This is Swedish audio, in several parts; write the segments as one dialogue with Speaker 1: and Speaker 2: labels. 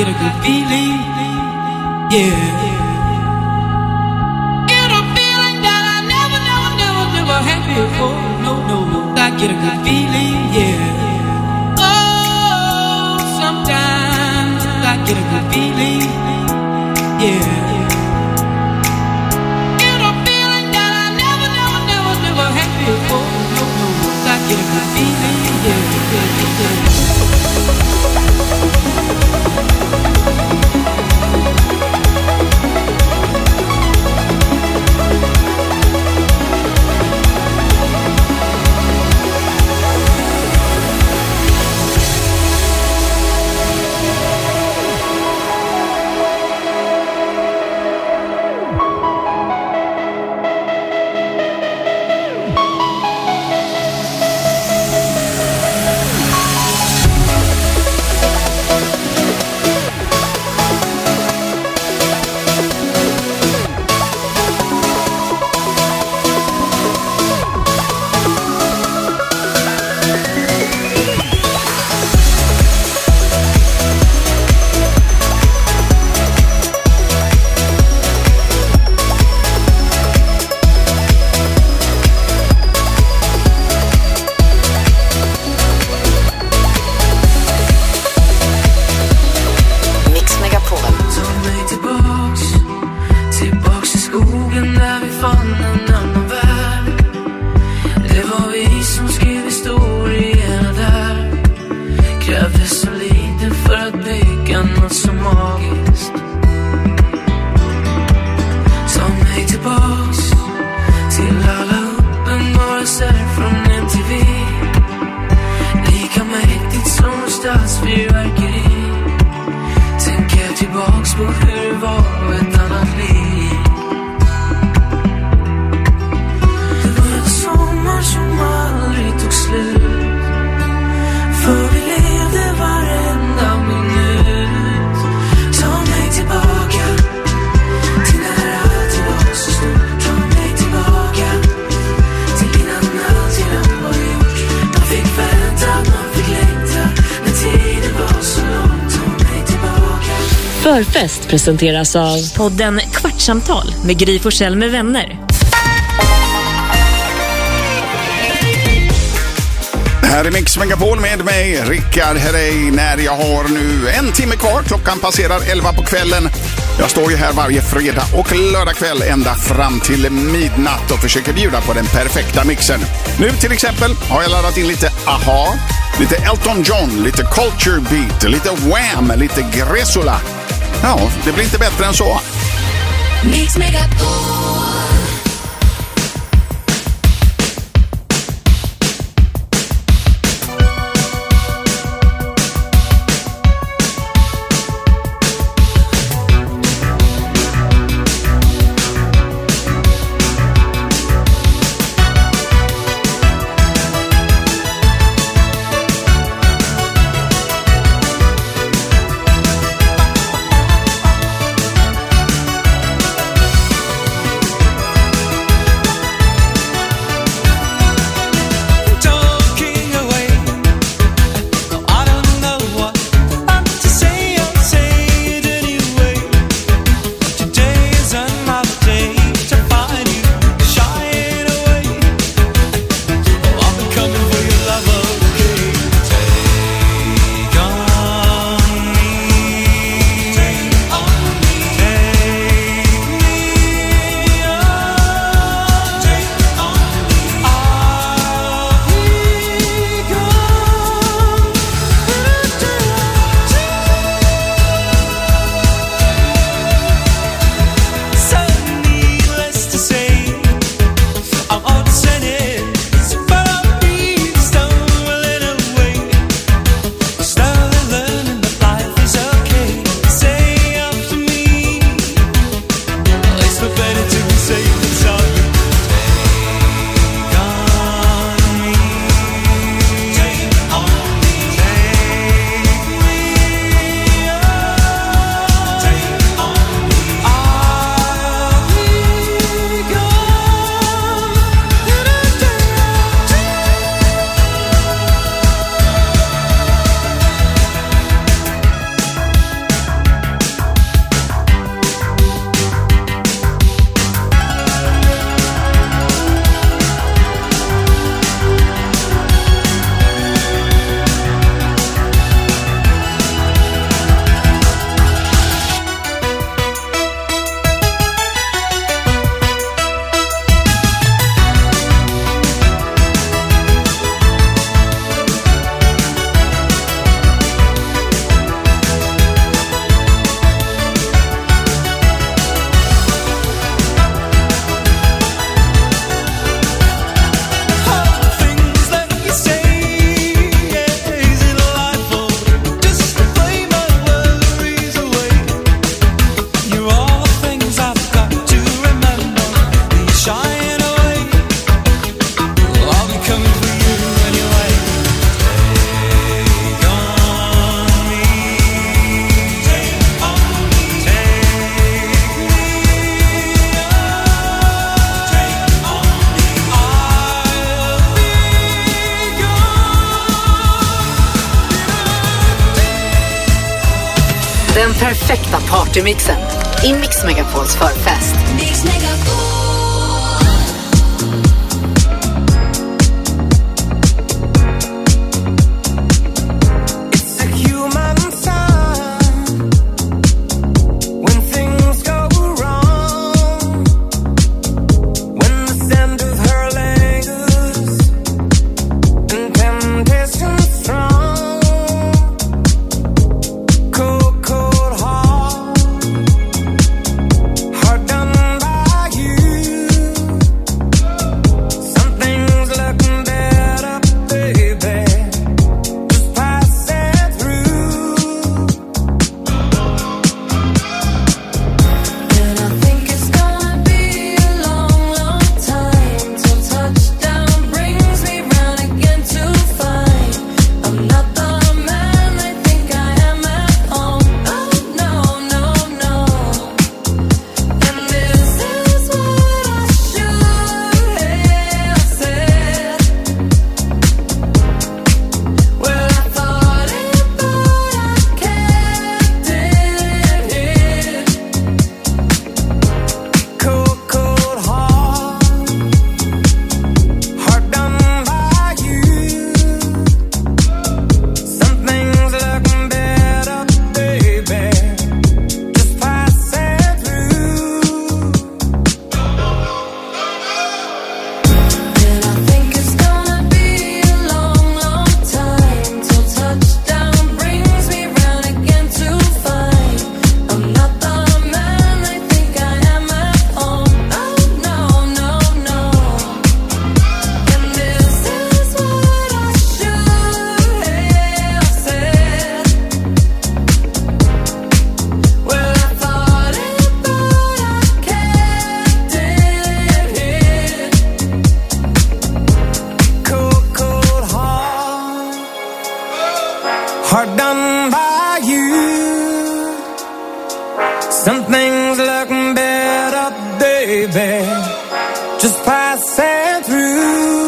Speaker 1: get a good feeling, yeah. Get a feeling that I never had before. No, I get a good feeling, yeah. Oh, sometimes I get a good feeling, yeah. Get a feeling that I never had before. No, I get a good feeling, yeah.
Speaker 2: Förfest presenteras av podden Kvartsamtal med Gry Forssell med vänner.
Speaker 3: Här är Mix Megapol med mig, Rickard Herrey, när jag har nu en timme kvar. Klockan passerar 11 på kvällen. Jag står ju här varje fredag och lördagkväll ända fram till midnatt och försöker bjuda på den perfekta mixen. Nu till exempel har jag laddat in lite Aha, lite Elton John, lite Culture Beat, lite Wham, lite Gresola. Ja, det blir inte bättre än så.
Speaker 4: Mix Megapol.
Speaker 5: perfekta partymixen i Mix Megapols förfest.
Speaker 4: Mix Megapol.
Speaker 6: Hard done by you. Some things look better, baby, just passing through.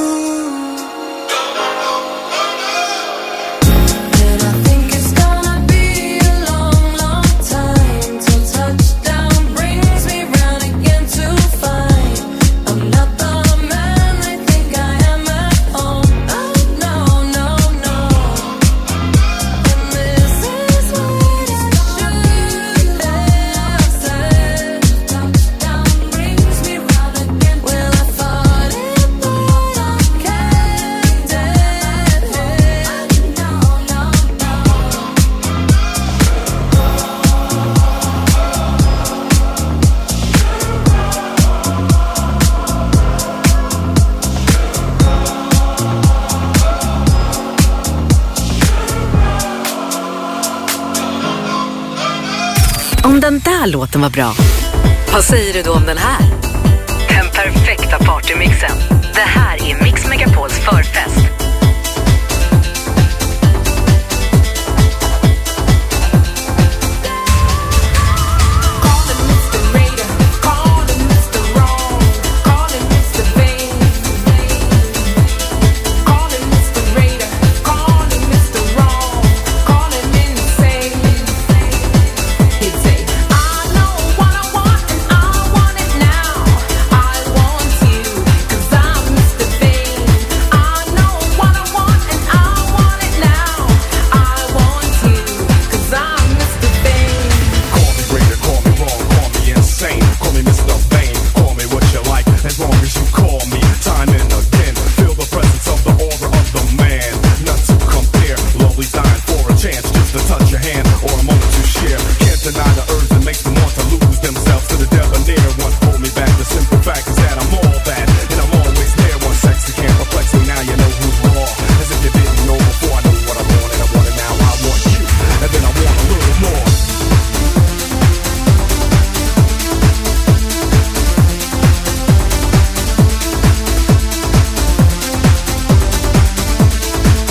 Speaker 5: Om den där låten var bra, vad säger du då om den här? Den perfekta partymixen. Det här är Mix Megapols förfest.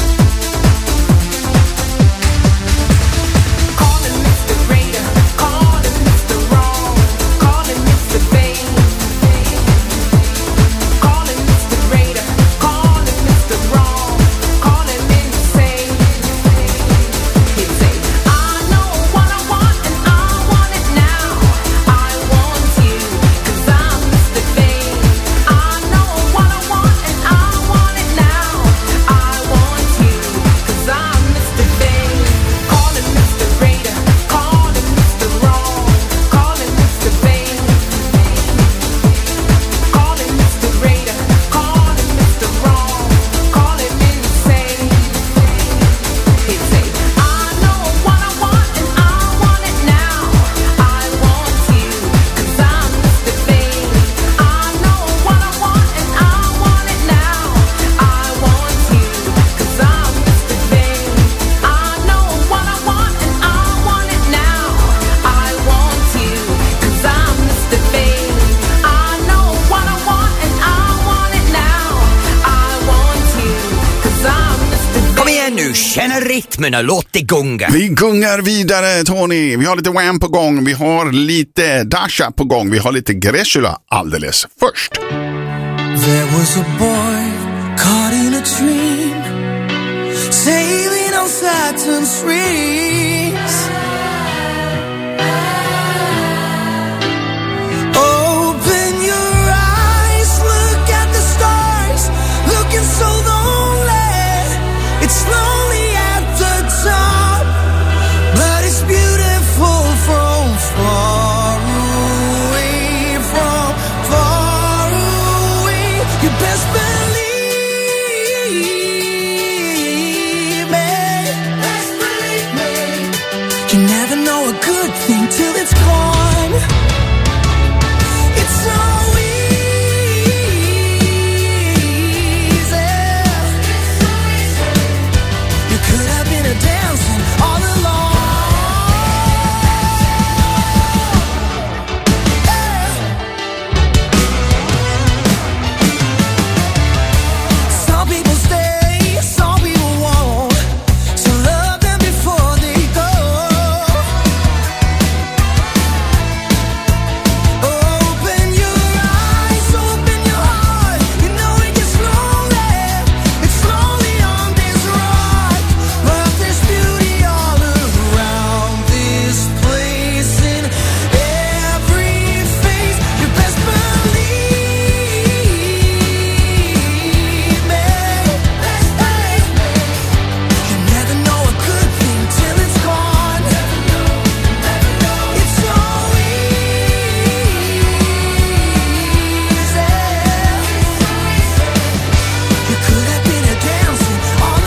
Speaker 6: Call
Speaker 7: rytmerna, låt det gunga.
Speaker 3: Vi gungar vidare, Tony. Vi har lite Wham på gång, vi har lite Dasha på gång, vi har lite Greshula alldeles först.
Speaker 6: There was a boy caught in a dream, sailing on Saturn's rings. Open your eyes, look at the stars, looking so lonely. It's lonely at the top, but it's beautiful from far away, from far away. You best believe me. Best believe me. You never know a good thing till it's gone. It's so easy. You could have been a dancing all along. Some people stay, some people won't. So love them before they go. Open your eyes, open your heart. You know it gets lonely. It's lonely on this rock, but there's beauty all around this place in every face. You best believe me. You never know a good thing till it's gone. It's so easy. You could have been a dancing all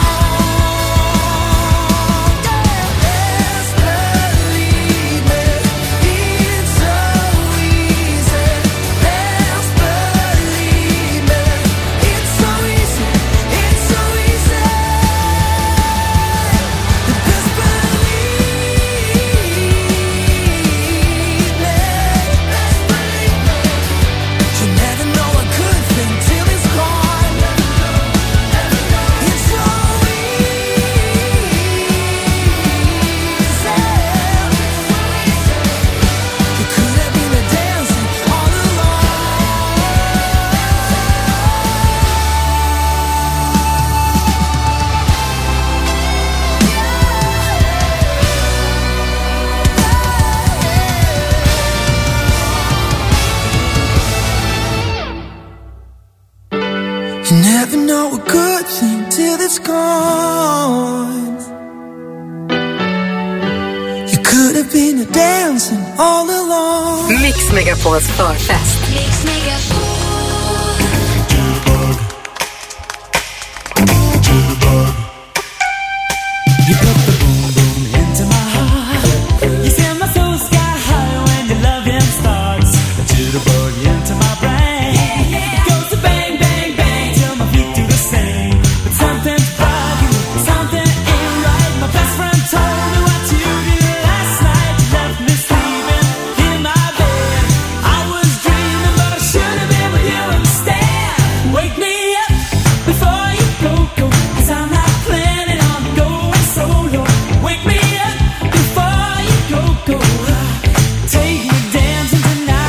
Speaker 6: along. Yes, believe me. It's so easy. Yes, believe me. It's so easy. It's so easy. You best believe me. You never know a good thing till it's gone. It's so easy. You could have been a dancing all along. You never know a good thing till it's gone. You could have been a dancing all along.
Speaker 5: Mix Megapols förfest.
Speaker 4: Mix Megapol.
Speaker 6: You put the boom boom into my heart. You send my soul sky high when your loving starts. A jitterbug into my brain. It goes to bang bang bang till my feet do the same. But something's about you, something ain't right. My best friend told me what you did last night. You left me sleeping in my bed. I was dreaming, but I should have been with you instead. Wake me up before you go, 'cause I'm not planning on going solo. Wake me up before you go. Take me dancing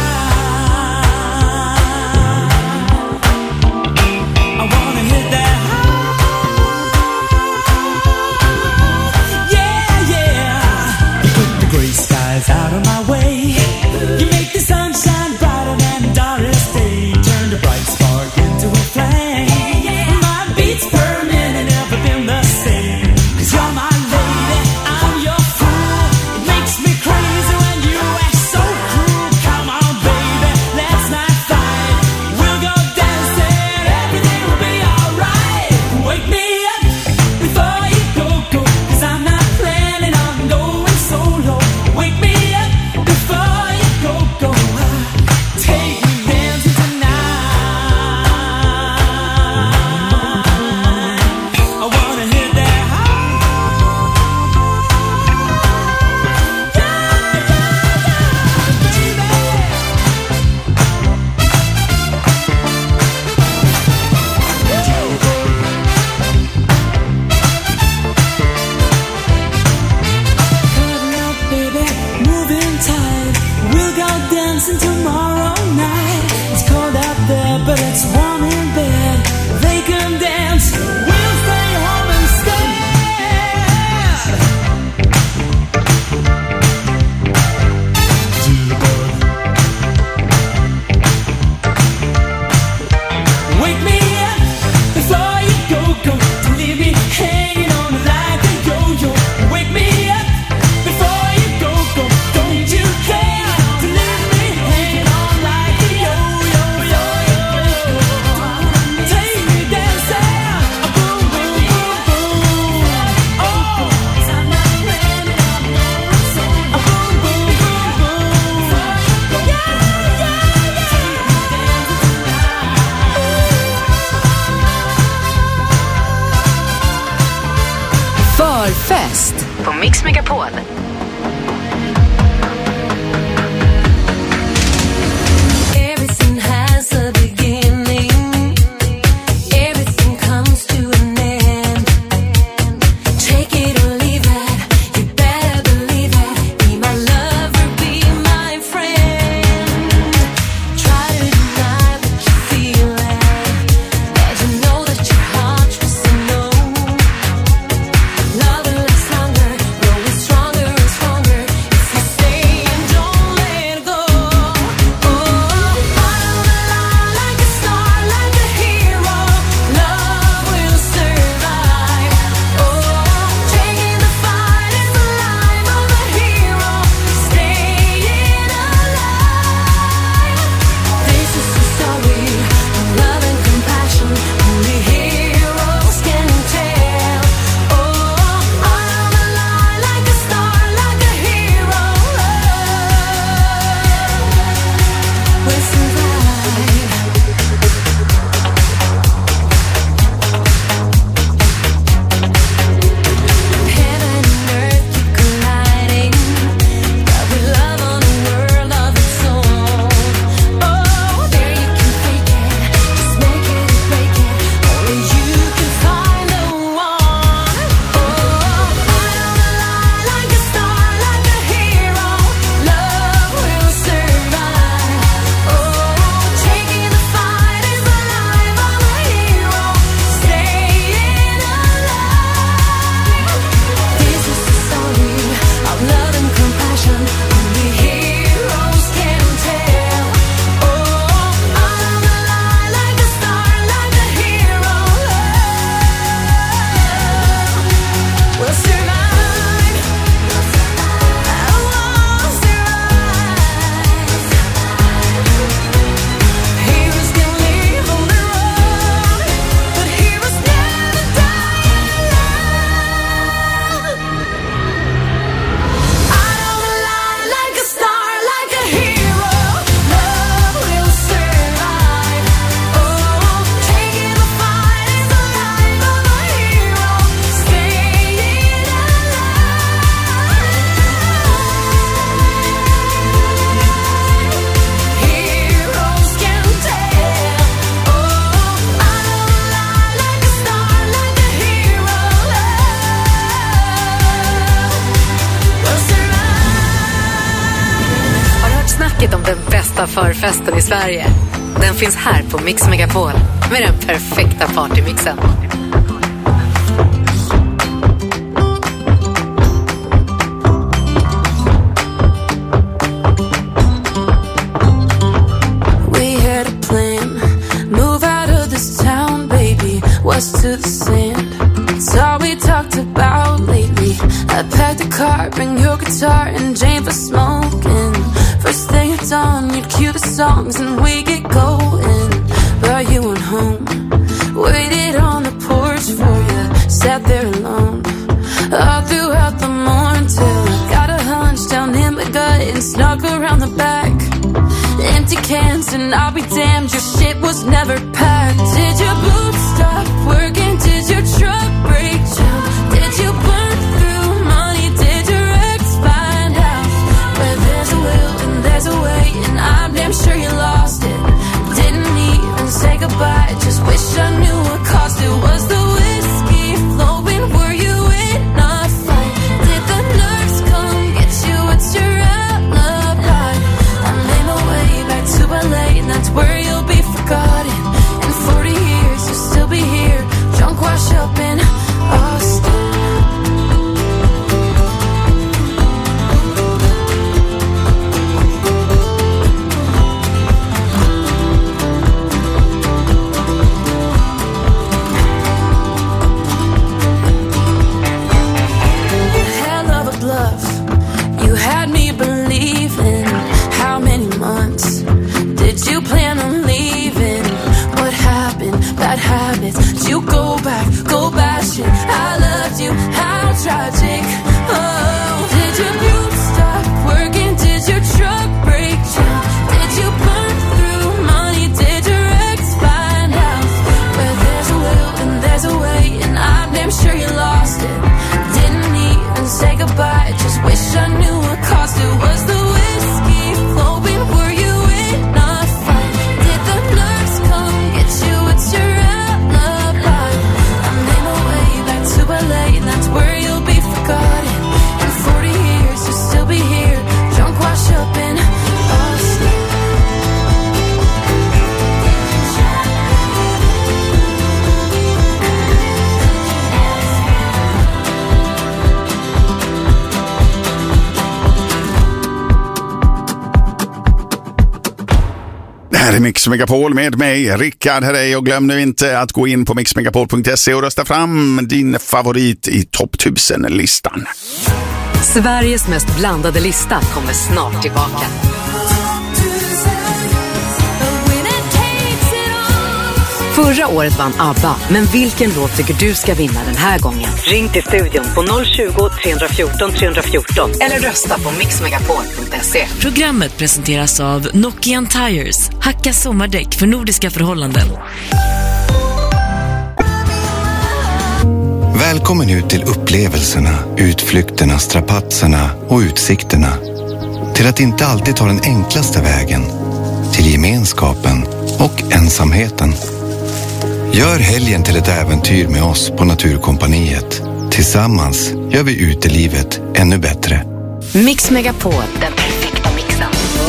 Speaker 6: tonight. I wanna hit that high. Yeah, yeah. You put the gray skies out of my way. You make the sunshine brighter than the darkest day. Turn the bright spark into a flame. My beats per minute never been the same. 'Cause you're my lady, I'm your fool. It makes me crazy when you act so cruel. Come on, baby, let's not fight. We'll go dancing, everything will be alright. Wake me up before you go, 'cause I'm not planning on going solo. Wake me up before tide. We'll go dancing tomorrow night. It's cold out there, but it's warm in bed. They can dance, we'll stay home instead. Wake me up before you go. Don't leave me hanging on like a yo-yo. Wake me up before you go. Don't you care to leave me hanging on like a yo-yo. Take me dancing, boom, boom, boom, boom. Oh, I'm not playing no more song. Boom, boom, boom, boom. Yeah, yeah,
Speaker 5: Förfest på Mix Megapol.
Speaker 4: Everything has a beginning. Everything comes to an end. Take it or leave it. You better believe it. Be my lover, be my friend. Try to deny what you feel like, but you know that your heart just knows. Love will last longer, grow stronger and stronger if you stay and don't let go. Oh, out on the line like a star, like a hero. Love will survive. Oh, taking the fight is the life of a hero. Staying alive. This is the story of love and compassion. Only heroes can tell. Oh, out on the line like a star, like a hero. Love will survive. Heaven and earth keep colliding, but we love on a world of its own. Oh, there you can fake it, just make it or break it. Only you can find the one. Oh, out on the line like a star, like a hero. Love will survive. Oh, taking the fight is the life of a hero. Staying alive. This is the story of love and compassion. Only heroes can tell. Oh, out on the line like a star, like a hero. Love will survive. Oh, survive. Heroes can live on their own, but heroes never die alone. Out on the line like a star, like a hero. Love will survive. Oh, taking the fight is the life of a hero. Staying alive. Heroes can tell. Oh, out on the line like a star, like a hero. Love will survive.
Speaker 5: Har du hört snacket om den bästa förfesten i Sverige? Den finns här på Mix Megapol med den perfekta partymixen.
Speaker 4: We had a plan, move out of this town, baby, west to the sand. It's all we talked about lately. I packed a car, bring your guitar and Jane for smoking. First thing at dawn, you'd cue the songs and we get going. But you went home, waited on the porch for you, sat there alone all throughout the morning till I got a hunch down in my gut and snuck around the back. Empty cans and I'll be damned, your shit was never packed. Did your boots stop working? Did your truck break down? Did you burn through money? Did your ex find out? Where there's a will and there's a way, and I'm damn sure you lost it. Didn't even say goodbye, just wish I knew what caused it. Was the whiskey flowing? Were you in a fight? Did the nerves come get you? What's your outlook?
Speaker 3: Här är Mix Megapol med mig, Rickard Herrey, och glöm nu inte att gå in på mixmegapol.se och rösta fram din favorit i topp 1000-listan.
Speaker 5: Sveriges mest blandade lista kommer snart tillbaka. Förra året vann ABBA, men vilken låt tycker du ska vinna den här gången? Ring till studion på 020-314 314 eller rösta på mixmegapol.se.
Speaker 2: Programmet presenteras av Nokian Tires. Hacka sommardäck för nordiska förhållanden.
Speaker 7: Välkommen ut till upplevelserna, utflykterna, strapatserna och utsikterna. Till att inte alltid ta den enklaste vägen. Till gemenskapen och ensamheten. Gör helgen till ett äventyr med oss på Naturkompaniet. Tillsammans gör vi utelivet ännu bättre.
Speaker 5: Mix Megapol, den perfekta mixen.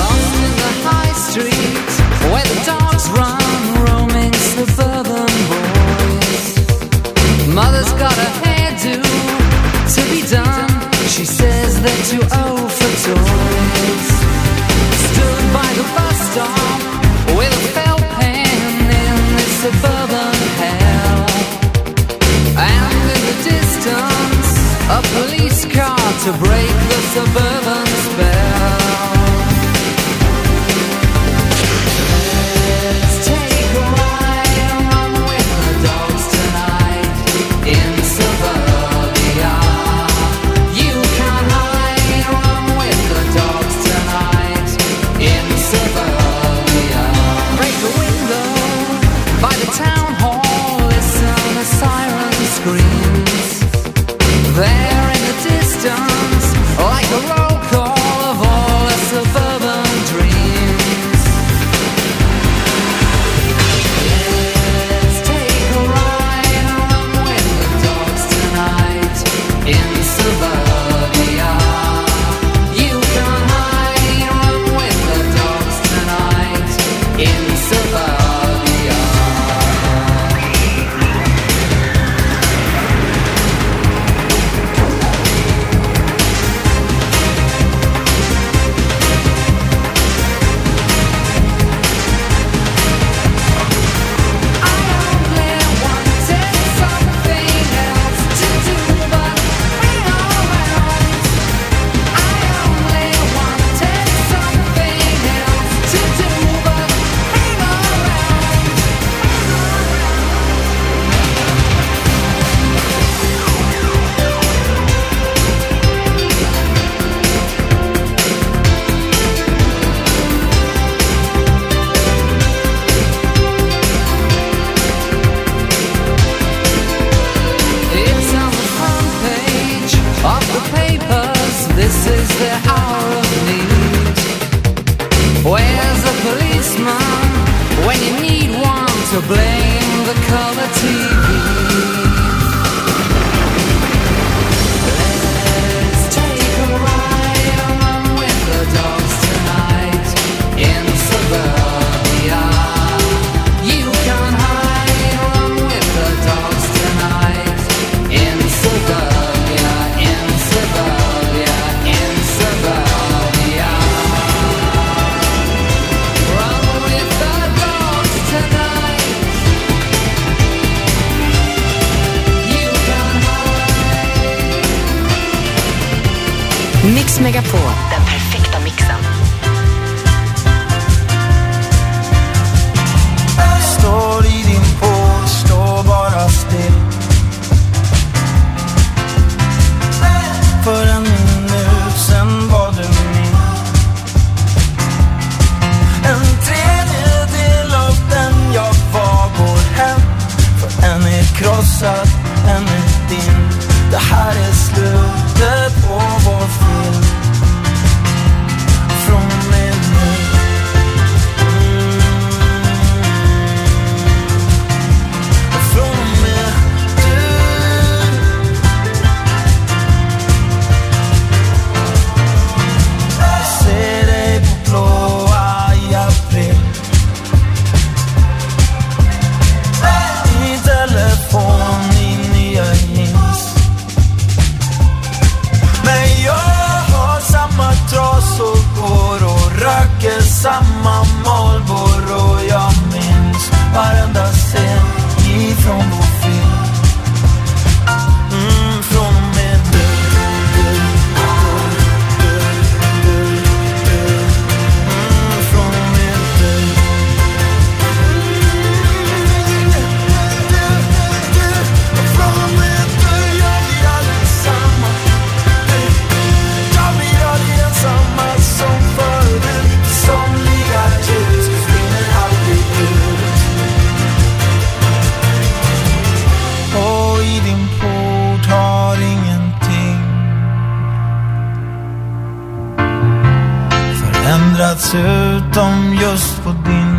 Speaker 1: Mother's got a hairdo to be done. She says that you owe for toys. Stood by the bus stop with a felt pen in this suburban hell. And in the distance, a police car to break the suburban spell. Let's take a ride and run with the dogs tonight. In suburbia, you can hide, run with the dogs tonight. In suburbia, break a window by the town hall, listen as siren screams. There in the distance, like a roll call of all the suburban dreams. Let's take a ride and run with the dogs tonight. In suburbia, you can hide, run with the dogs tonight. In suburbia. It's on the front page of the papers. This is the hour of need. Where's the policeman when you need one to blame the color TV? Let's take a ride and run with the dogs tonight. In suburbia, you can hide, run with the dogs tonight. In suburbia, in suburbia, in suburbia. Run with the dogs tonight. You can hide.
Speaker 5: Mix Megapol, den perfekta mixen.
Speaker 6: Står i din port, står bara still. För en minut sen var du min. En tredjedel av den jag var går hem. För en är krossad, en är din. Det här är slutet på vår film. Från och med nu. Från och med du. Jag ser dig på blåa i april. I telefon, i nya jeans. Men jag har samma trasor och röker samma Marlboro ändrats utom just på din.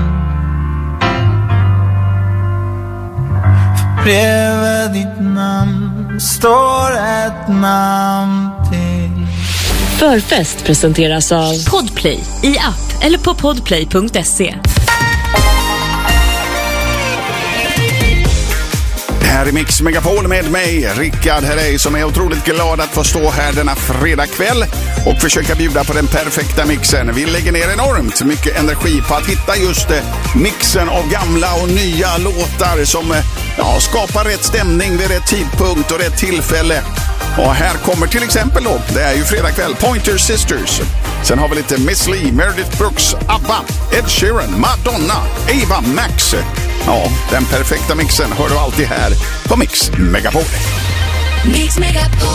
Speaker 6: För bredvid ditt namn står ett namn till.
Speaker 2: Förfest presenteras av Podplay i app eller på podplay.se.
Speaker 3: Här är Mix Megapol med mig, Rickard Herrey, som är otroligt glad att få stå här denna fredagkväll och försöka bjuda på den perfekta mixen. Vi lägger ner enormt mycket energi på att hitta just mixen av gamla och nya låtar som skapar rätt stämning vid rätt tidpunkt och rätt tillfälle. Och här kommer till exempel då, det är ju fredagkväll, Pointer Sisters. Sen har vi lite Miss Li, Meredith Brooks, ABBA, Ed Sheeran, Madonna, Ava Max. Ja, den perfekta mixen hör du alltid här på Mix Megapol.
Speaker 4: Mix Megapol.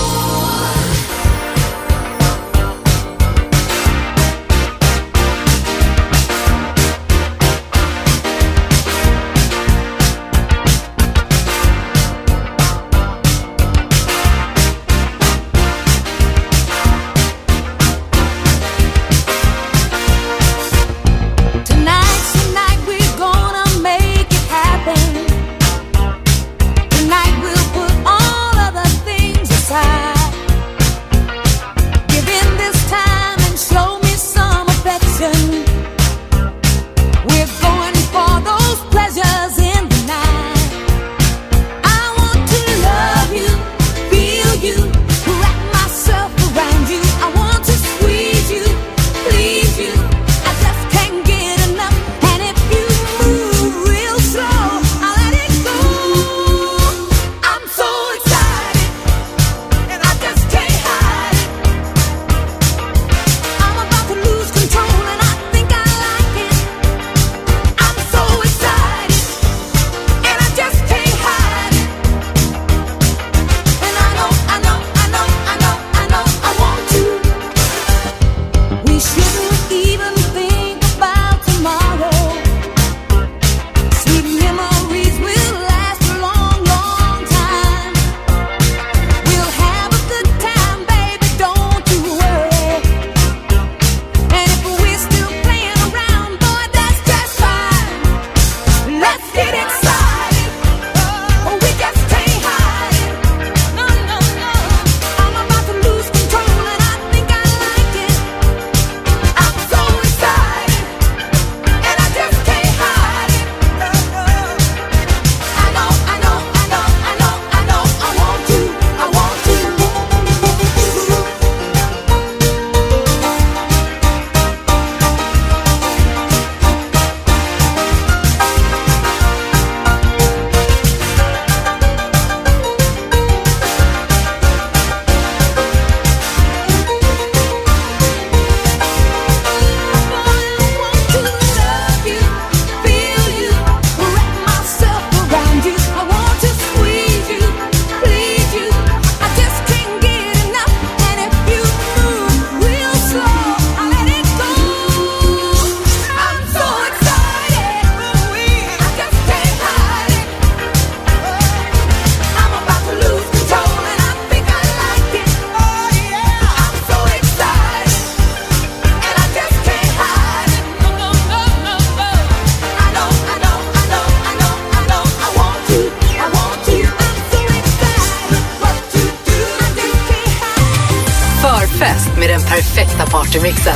Speaker 5: Fest med den perfekta partymixen.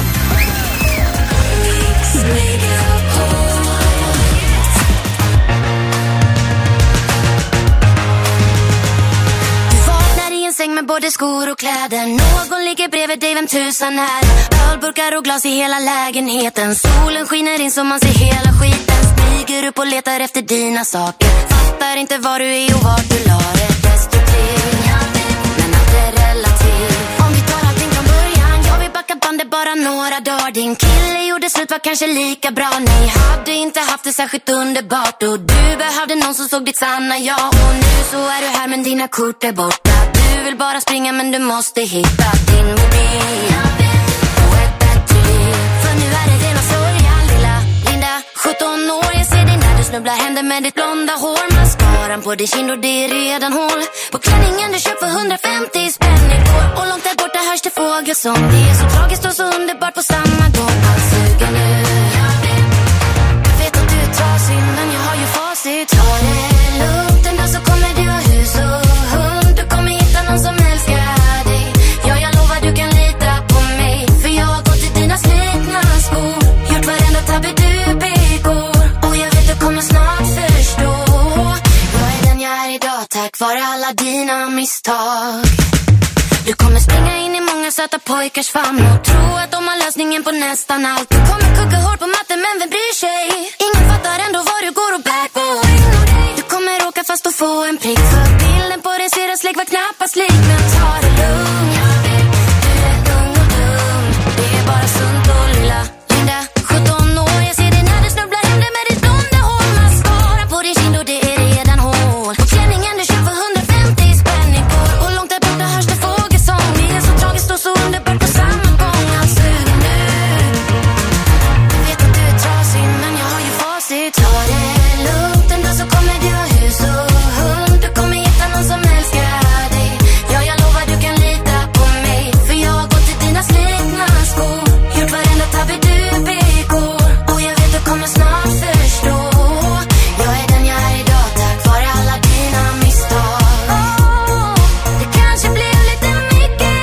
Speaker 8: Du vaknar i en säng med både skor och kläder. Någon ligger bredvid dig, vem tusan är. Ölburkar och glas i hela lägenheten. Solen skiner in så man ser hela skiten. Stiger upp och letar efter dina saker. Fattar inte var du är och vart du la det. Destruktiv, men allt är relativt. Om vi tar allting från början, jag vill backa bandet bara några dagar. Din kille gjorde slut, var kanske lika bra. Ni hade inte haft det särskilt underbart. Och du behövde någon som såg ditt sanna jag. Och nu så är du här men dina kort är borta. Du vill bara springa men du måste hitta din mobil och ett bättre liv. För nu är det rena sorgen, lilla Linda 17 år, jag ser dig när du snubblar händer med ditt blonda hår. Mascaran på din kind och det är redan hål på klänningen du köpt för 150 spänn igår. Och långt där borta hörs det fågelsång. Det är så tragiskt och så underbart på samma gång. Alltså misstag. Du kommer springa in i många söta pojkars famn och tro att de har lösningen på nästan allt. Du kommer kugga hårt på matten, men vem bryr sig? Ingen fattar ändå vad du går och bär på. Du kommer åka fast och få en prick, för bilden på din syrra släck var knappast lik. Men ta det lugnt, du är ung och dum. Det är bara sunt och lilla Linda, 17 år. Jag ser dig när du snubblar hem det med ditt underhåll. Mascara på din kind och det är redan hål. Och klänningen du köper 150 spänn igår. Och långt där borta hörs det fågelsång. Det är så tragiskt och så underbart på samma gång. Alltså nu, jag vet att du är trasig, men jag har ju facit. Ta det lugnt, en dag så kommer du ha hus och hund. Du kommer hitta någon som älskar dig. Ja, jag lovar du kan lita på mig, för jag har gått i dina slitna skor. Gjort varenda tabbe du begår, och jag vet du kommer snart förstå. Jag är den jag är idag, tack vare alla dina misstag. Det kanske blev lite mycket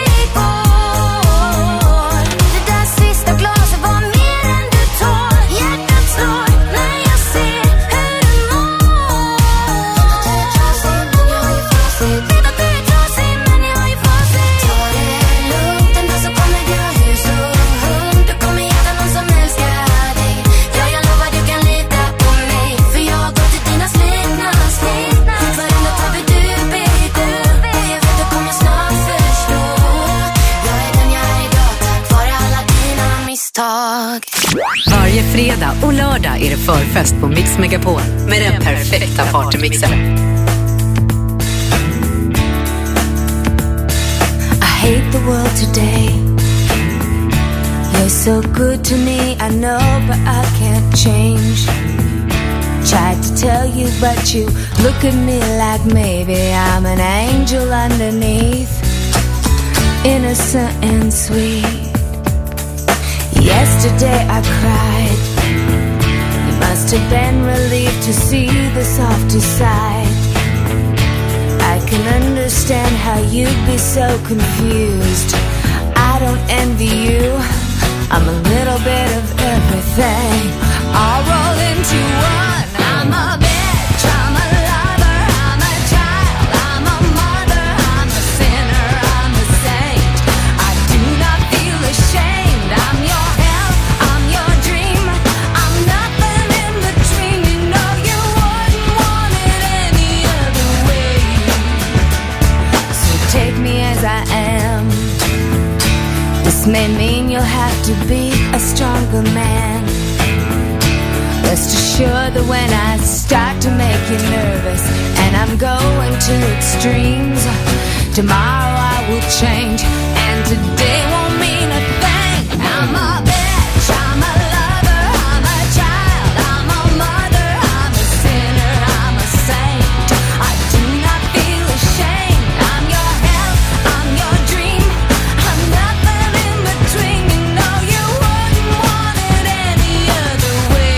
Speaker 8: igår. Det där sista glaset var mer än du tål. Hjärtat slår när jag ser hur du mår. Vet att du är trasig, men jag har ju facit. Ta det lugnt, en dag så kommer du ha hus och hund. Du kommer hitta någon som älskar dig. Ja, jag lovar du kan lita på mig, för jag har gått i dina slitna skor. Varenda tabbe du begår, och jag vet du kommer snart förstå. Jag är den jag är idag, tack vare alla dina misstag.
Speaker 5: Varje fredag och lördag är det förfest på Mix Megapol med den perfekta partymixen.
Speaker 4: I hate the world today. You're so good to me, I know, but I can't change. Tried to tell you, but you look at me like maybe I'm an angel underneath, innocent and sweet. Yesterday I cried. You must have been relieved to see the softer side. I can understand how you'd be so confused. I don't envy you. I'm a little bit of everything, all rolled into one. I'm a bitch, I'm a lover, I'm a child, I'm a mother, I'm a sinner, I'm a saint. I do not feel ashamed. I'm your hell, I'm your dream. I'm nothing in between. You know you wouldn't want it any other way. So take me as I am. This may mean you'll have to be a stronger man. Rest assured that when I start to make you nervous and I'm going to extremes, tomorrow I will change, and today won't mean a thing. I'm a bitch, I'm a lover, I'm a child, I'm a mother, I'm a sinner, I'm a saint. I do not feel ashamed. I'm your hell, I'm your dream. I'm nothing in between. You know you wouldn't want it any other way.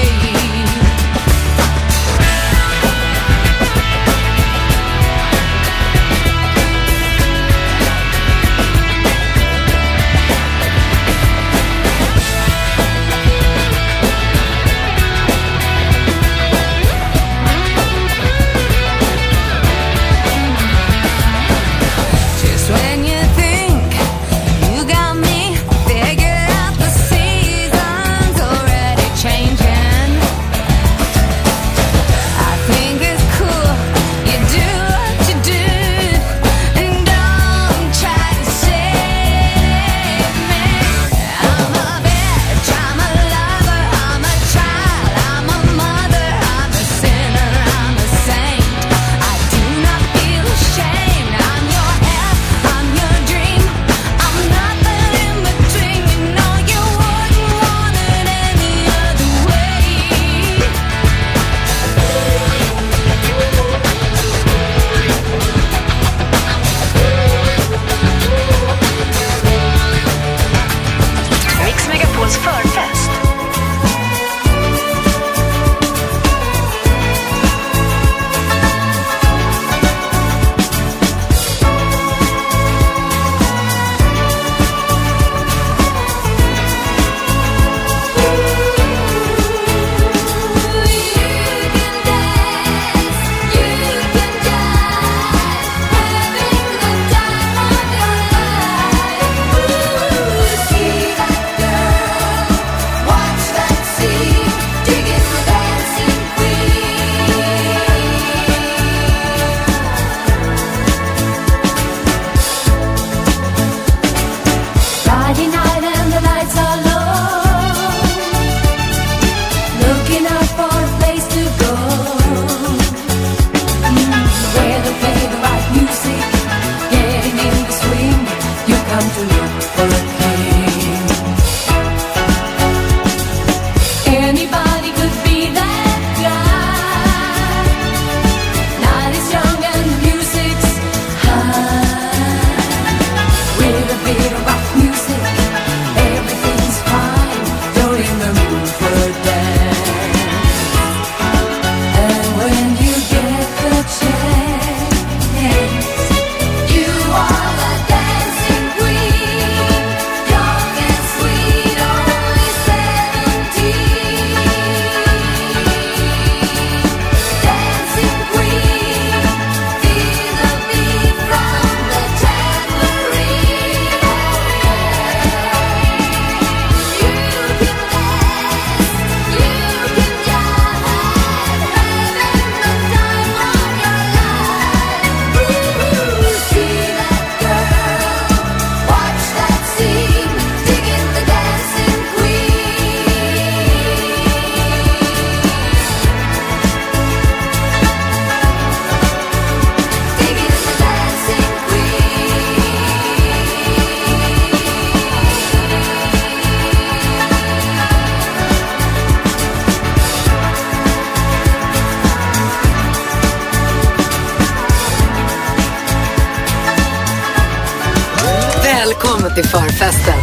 Speaker 5: till förfesten.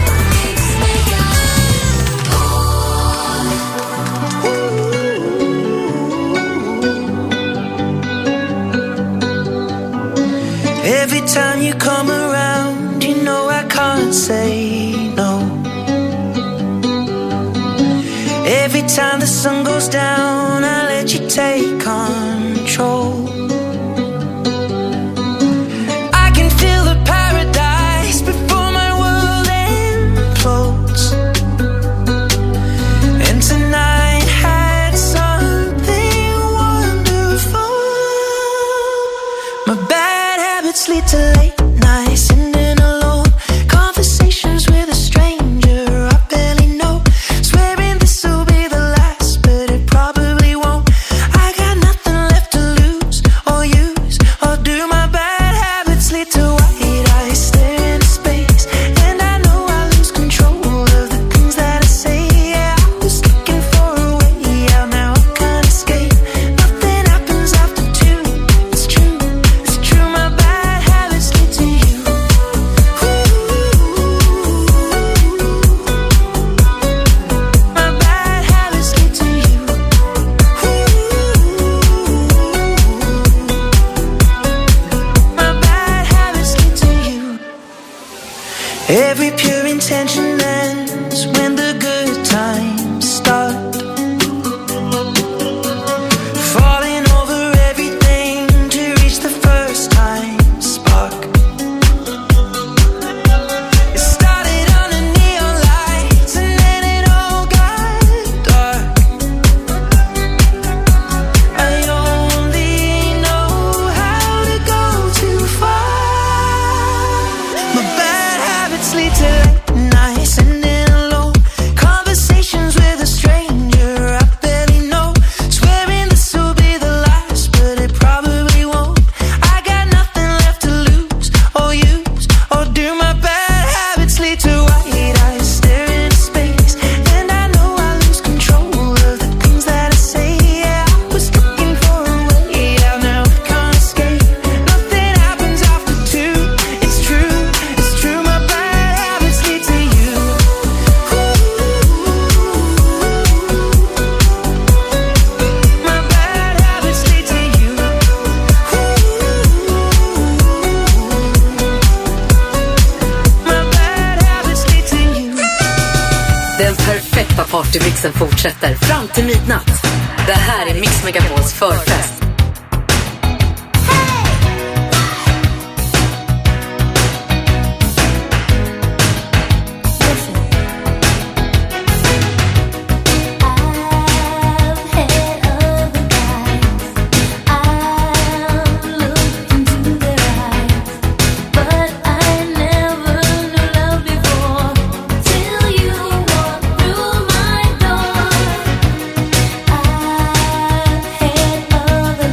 Speaker 6: Every time you come around, you know I can't say no. Every time the sun goes down, I let you take control. I can feel the paradise before my world implodes. And tonight had something wonderful. My bad habits lead to late nights, sitting alone, conversations with a stranger I barely know, swearing this will be the last, but it probably won't. I got nothing left to lose or use or do. My bad habits lead to white eyes staring into space, and I know I lose control of the things that I say. Yeah, I was looking for a way out, now I can't escape. Nothing happens after two. It's true, it's true. My bad habits lead to you. My bad habits lead to you. My bad habits lead to you. Every pure intention ends when the good times start. Falling over everything to reach the first time spark. It started under neon lights and then it all got dark. I only know how to go too far. My bad habits lead to late nights, sitting alone, conversations with a stranger I barely know, swearing this will be the last, but it probably won't. I got nothing left to lose or use or do. My bad habits lead to white eyes staring into space, and I know I lose control of the things that I say. Yeah, I was looking for a way out, now I can't escape. Nothing happens after two. It's true, it's true. My bad habits lead to you. My bad habits lead to you. My bad habits lead to you.
Speaker 5: Den perfekta partymixen fortsätter fram till midnatt. Det här är Mix Megapols förfest.
Speaker 8: Other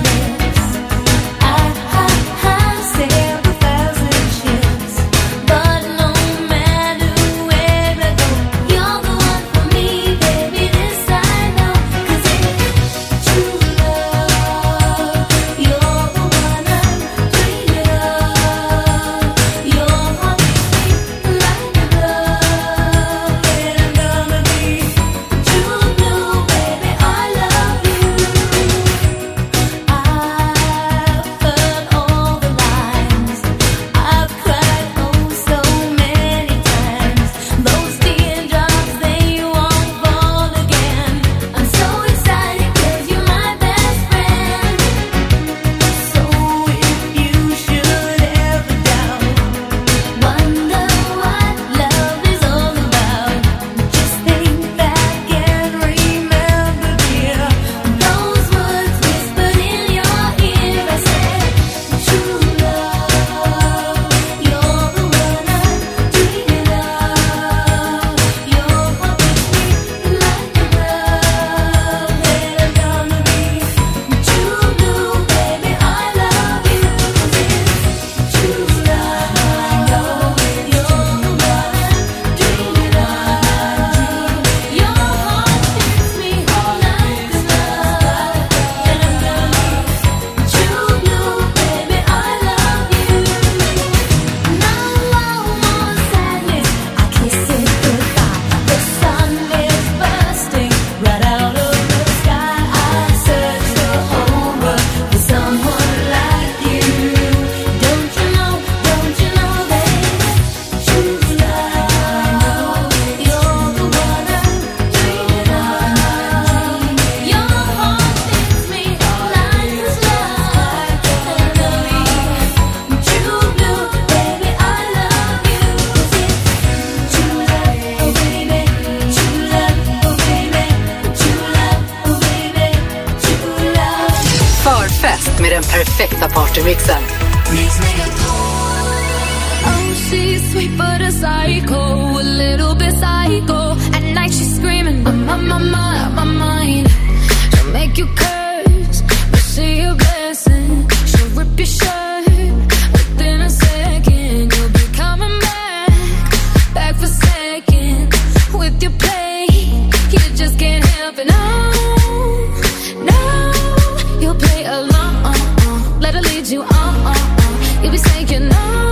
Speaker 5: med den perfekta partymixen.
Speaker 4: Oh, she's sweet but a psycho, a little bit psycho. At night she's screaming, my mind. She'll make you curse, but see a blessing. She'll rip your shirt within a second. You'll be coming back for second. With your play, you just can't help it. No, you'll play along. Let her lead you on. You'll be saying no,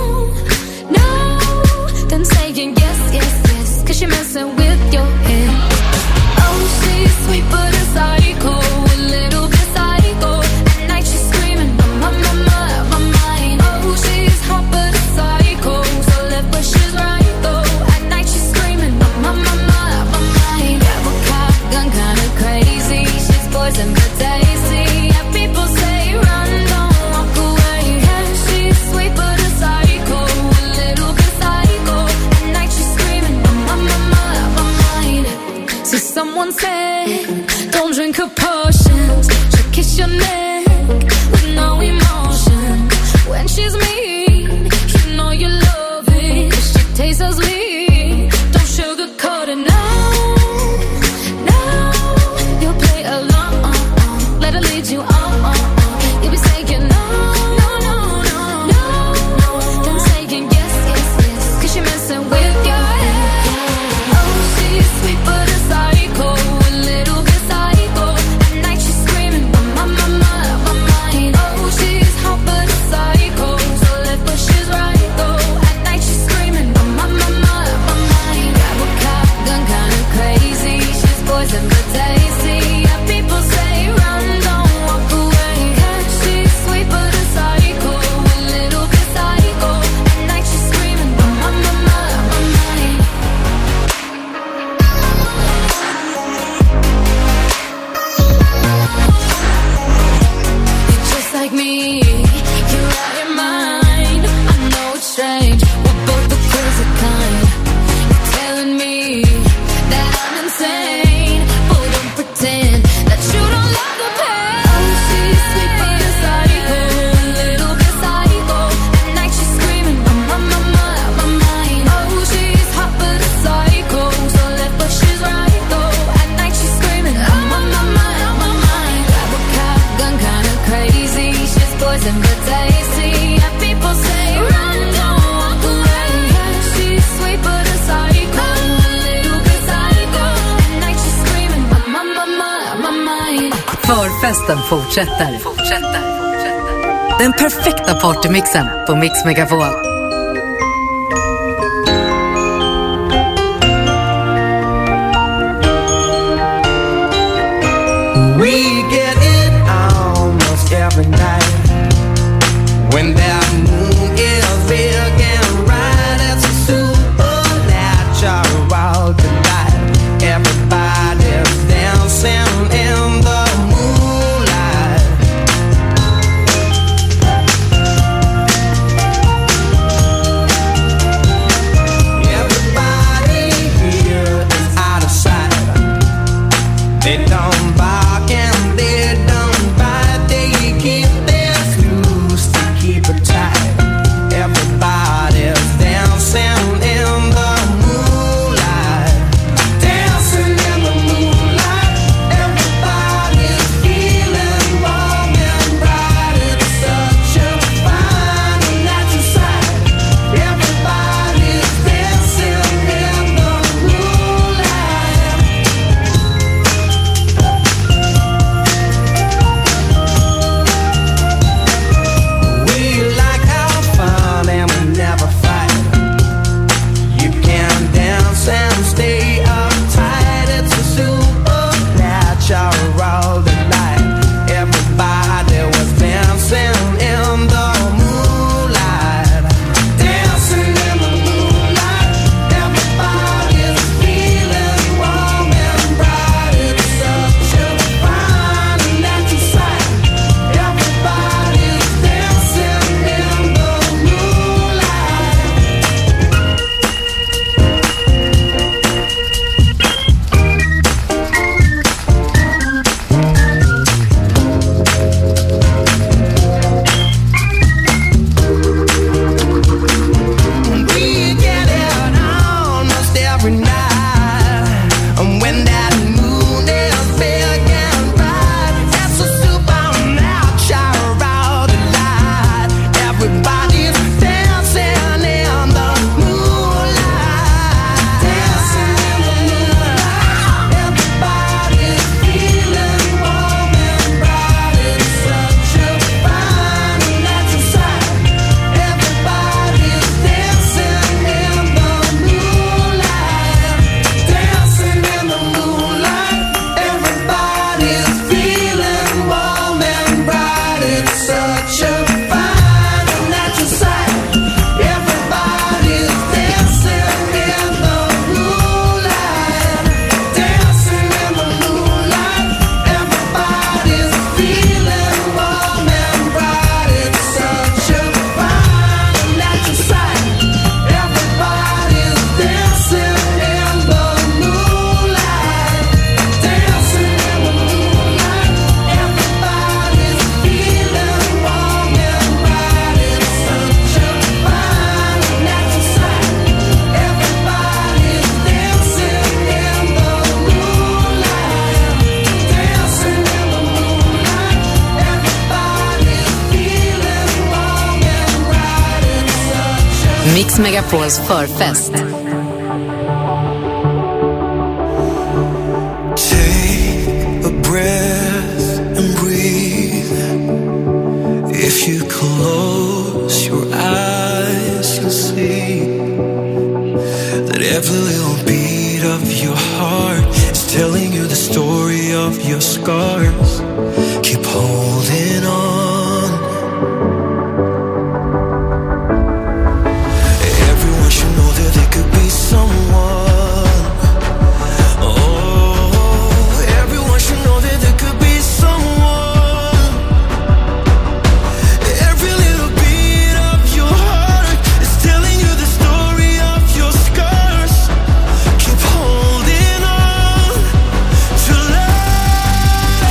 Speaker 4: then saying yes, 'cause you're messing with your head. Oh, she's sweet but a psycho, a little bit psycho. At night she's screaming, my mind. Oh, she's hot but a psycho, so left but she's right though. At night she's screaming, my mind. Grab a cop gun, kinda crazy. She's poison but tasty. Yeah, people say run, don't walk away. Yeah, she's sweet but a psycho, a little bit psycho. At night she's screaming, my mind. See, someone said, don't drink her potions. She'll kiss your neck with no emotion. When she's mean, you know you love it. She tastes so sweet, don't sugarcoat it. No, you'll play along. Let her lead you on. You'll be saying no, then saying yes, 'cause you're messing with your head. Oh, she's sweet but a psycho, a little bit psycho. At night she's screaming, my mind. Oh, she's hot but a psycho, so left but she's right though. At night she's screaming, my mind. Grab a cop gun, kinda crazy. She's poison but tasty. Yeah, people say run, don't walk away. Yeah, she's sweet but a psycho, a little bit psycho. At night she's screaming, my mind. You're just like me, you're out your mind. I know it's strange, we're both the crazy kind. You're telling me that I'm insane, but don't pretend that you don't love the pain. Oh, she's sweet but a psycho, a little bit psycho. At night she's screaming, my mind. Oh, she's hot but a psycho, so left but she's right though. At night she's screaming, my mind. Grab a cop gun, kinda crazy. She's poison but tasty. Yeah, people say run, don't walk away. Yeah, she's sweet but a psycho, a little bit psycho. At night she's screaming, my mind.
Speaker 5: Förfesten fortsätter. Den perfekta partymixen på Mix Megapol.
Speaker 6: We get it almost every night when that moon is big and bright. It's a supernatural delight. Everybody's dancing in the moonlight. Everybody here is out of sight. They don't bark and they don't bite. They keep their screws to keep it tight. Everybody's dancing in the moonlight. Dancing in the moonlight. Everybody's feeling warm and bright. It's such a fine and natural sight. Everybody's dancing in the moonlight.
Speaker 5: Mix Megapols förfest.
Speaker 9: Take a breath and breathe. If you close your eyes, you'll see that every little beat of your heart is telling you the story of your scars. Keep holding on. Everyone should know that there could be someone. Oh, everyone should know that there could be someone. Every little beat of your heart is telling you the story of your scars. Keep holding on to love.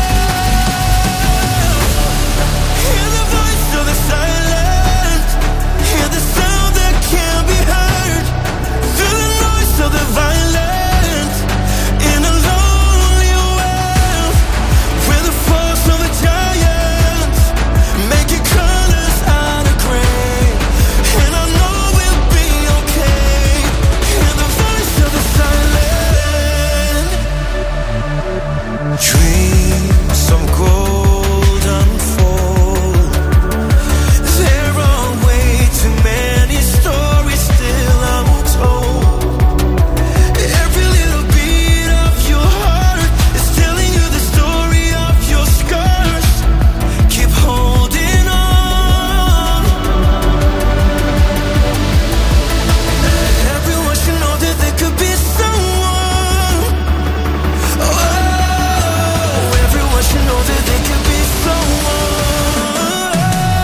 Speaker 9: Hear the voice of the silent. Hear the sound that can't be heard. Feel the noise of the violent. In a lonely world where the force of a giant make your colors out of gray. And I know we'll be okay. Hear the voice of the silent. Dreams of gold unfold. There are way too many stories still untold. Every little beat of your heart is telling you the story of your scars. Keep holding on. Everyone should know that there could be someone. Oh, everyone should know that there could be someone.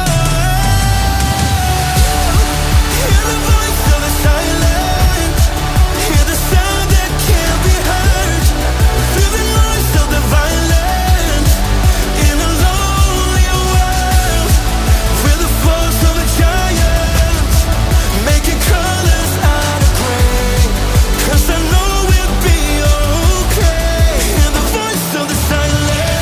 Speaker 9: Hear the voice of the silent. Hear the sound that can't be heard. Feel the noise of the violent. In a lonely world where the force of a giant making colors out of gray. 'Cause I know we'll be okay. Hear the voice of the silent.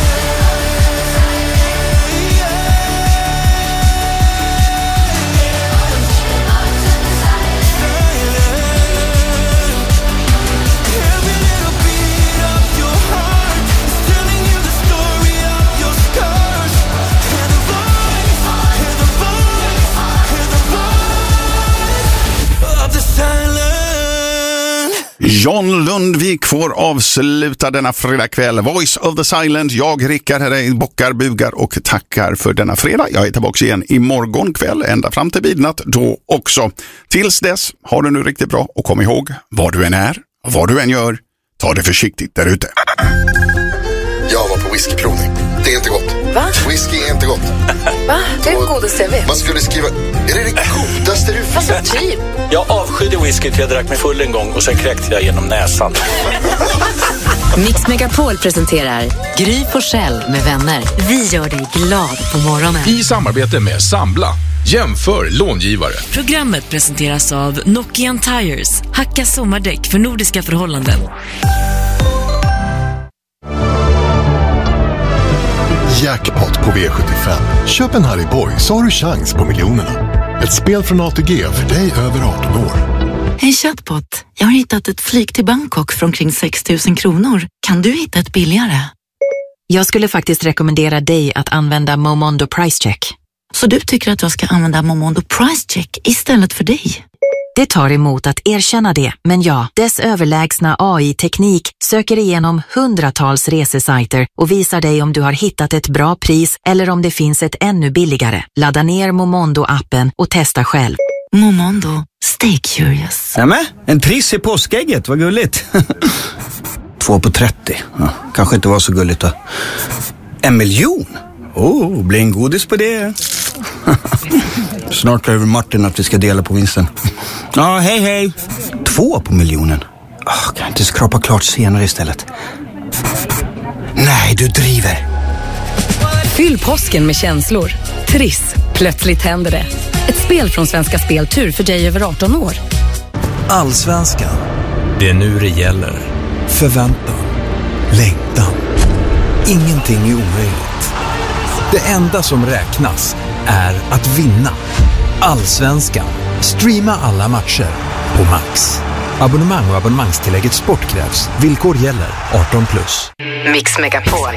Speaker 9: Every little beat of your heart is telling you the story of your scars. Hear the voice, hear the voice, hear the voice of the silent.
Speaker 3: John Lundvik får avsluta denna fredagkväll. Voice of the Silent. Jag, Rickard, här bockar, bugar och tackar för denna fredag. Jag är tillbaka igen imorgon kväll, ända fram till midnatt då också. Tills dess, ha det nu riktigt bra och kom ihåg, vad du än är och vad du än gör, ta det försiktigt där ute.
Speaker 10: Jag var på whiskyprovning. Det är inte gott.
Speaker 5: Va?
Speaker 10: Whisky är inte gott.
Speaker 5: Va? Det är det godaste jag vet.
Speaker 10: Man skulle skriva... Är det godaste du...
Speaker 5: Alltså typ.
Speaker 11: Jag avskydde whisky till jag drack mig full en gång och sen kräkte jag genom näsan.
Speaker 5: Mix Megapol presenterar Gry Forssell med vänner. Vi gör dig glad på morgonen.
Speaker 12: I samarbete med Sambla. Jämför långivare.
Speaker 2: Programmet presenteras av Nokian Tires. Hacka sommardäck för nordiska förhållanden.
Speaker 13: Jackpot på V75. Köp en Harry Boy så har du chans på miljonerna. Ett spel från ATG för dig över 18 år.
Speaker 14: Hej Chatbot, jag har hittat ett flyg till Bangkok för omkring 6 000 kronor. Kan du hitta ett billigare?
Speaker 15: Jag skulle faktiskt rekommendera dig att använda Momondo Price Check.
Speaker 14: Så du tycker att jag ska använda Momondo Price Check istället för dig?
Speaker 15: Det tar emot att erkänna det, men ja, dess överlägsna AI-teknik söker igenom hundratals resesajter och visar dig om du har hittat ett bra pris eller om det finns ett ännu billigare. Ladda ner Momondo-appen och testa själv.
Speaker 14: Momondo, stay curious.
Speaker 16: Nämen, en triss i påskägget, vad gulligt. 2 på 30, ja, kanske inte var så gulligt då. 1 miljon? Blir en godis på det. Snart över Martin att vi ska dela på vinsten. Ja, hej. 2 på miljonen. Kan jag inte skrapa klart senare istället? Nej, du driver.
Speaker 5: Fyll påsken med känslor. Triss, plötsligt händer det. Ett spel från Svenska Speltur för dig över 18 år.
Speaker 17: Allsvenskan. Det är nu det gäller. Förväntan. Längtan. Ingenting är omöjligt. Det enda som räknas är att vinna. Allsvenskan. Streama alla matcher på Max. Abonnemang och abonnemangstillägget Sport krävs. Villkor gäller. 18+.
Speaker 5: Mix Megapol.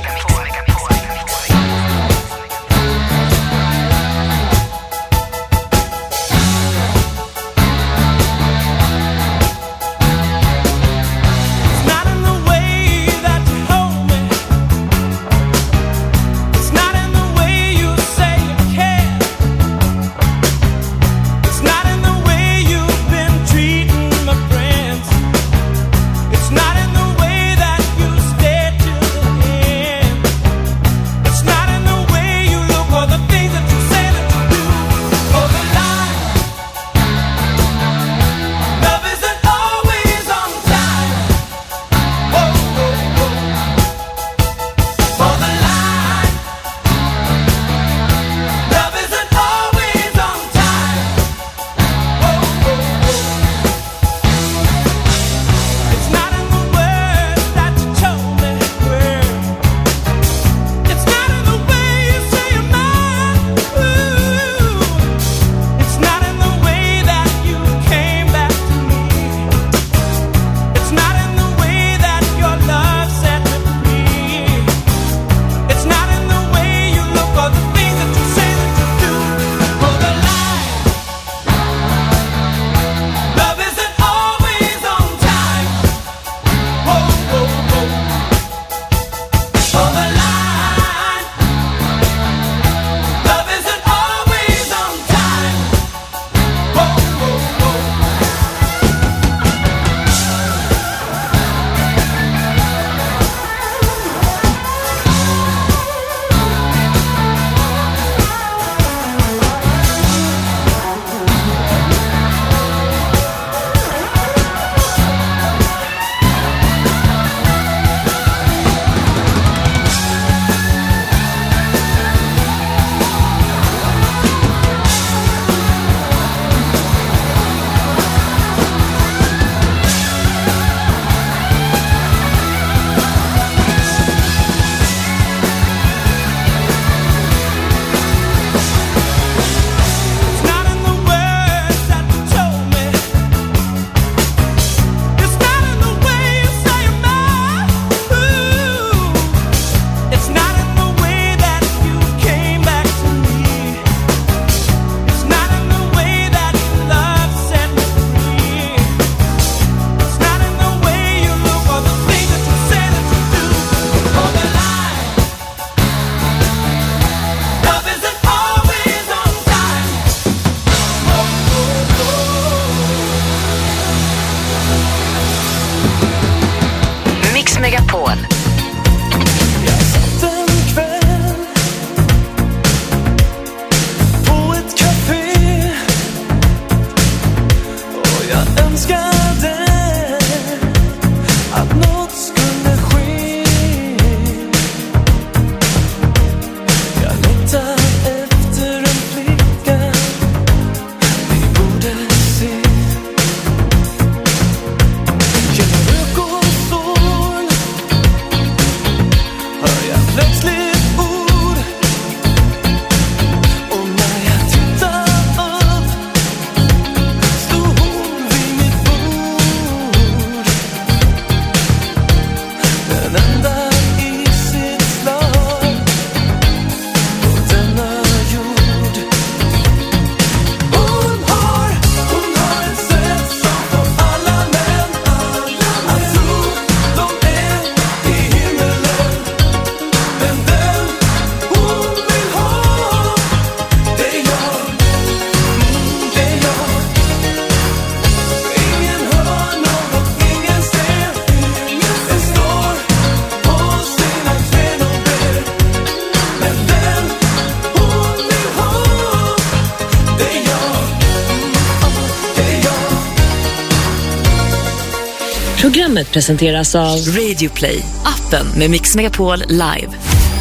Speaker 2: Programmet presenteras av Radio Play, appen med Mix Megapol Live.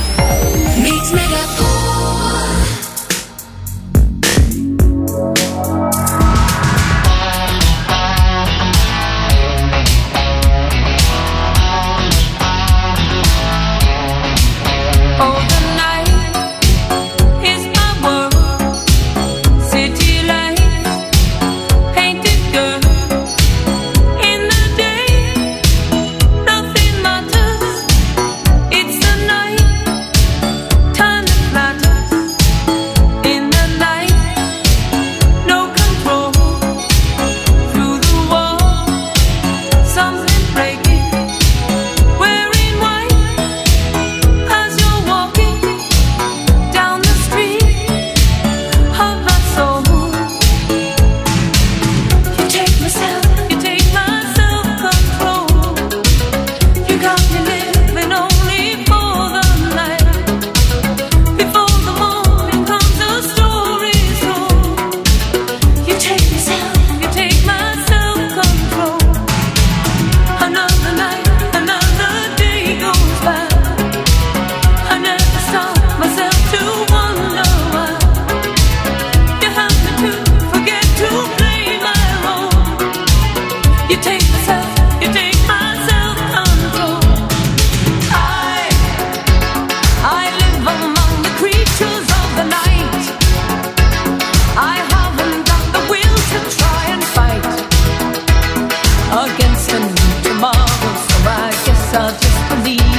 Speaker 4: Mix Megapol.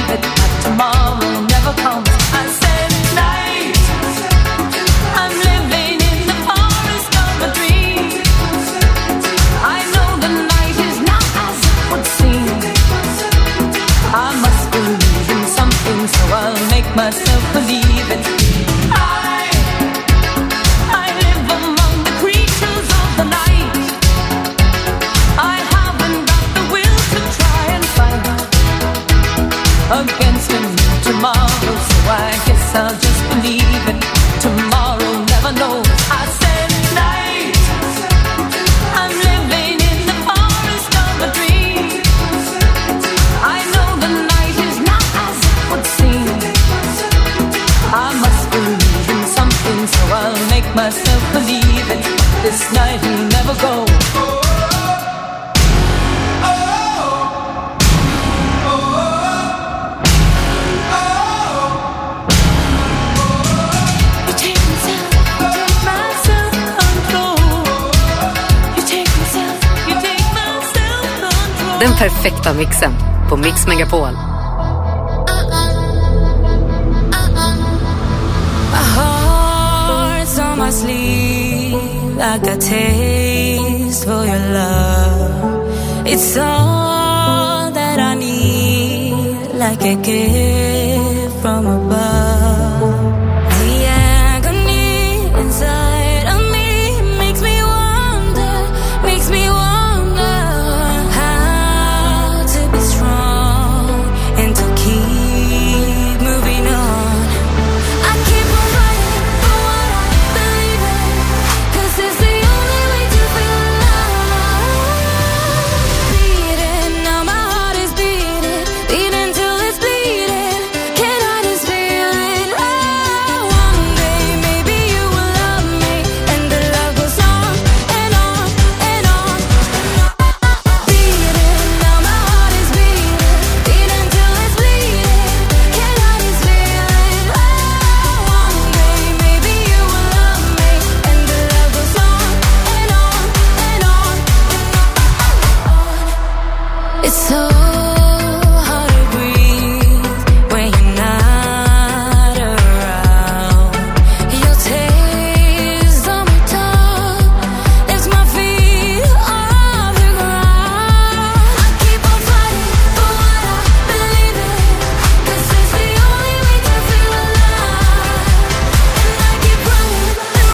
Speaker 18: it, but tomorrow never comes. I said night, I'm living in the forest of a dream. I know the night is not as it would seem. I must believe in something, so I'll make myself believe it. I live among the creatures of the night. I haven't got the will to try and fight against a new tomorrow, so I guess I'll just believe it. Tomorrow never knows. I said night, I'm living in the forest of a dream. I know the night is not as it would seem. I must believe in something, so I'll make myself believe it. This night will never go.
Speaker 5: Den perfekta mixen på Mix Megapol.
Speaker 4: My heart's on my sleeve. I got taste for your love. It's all that I need, like a gift from above.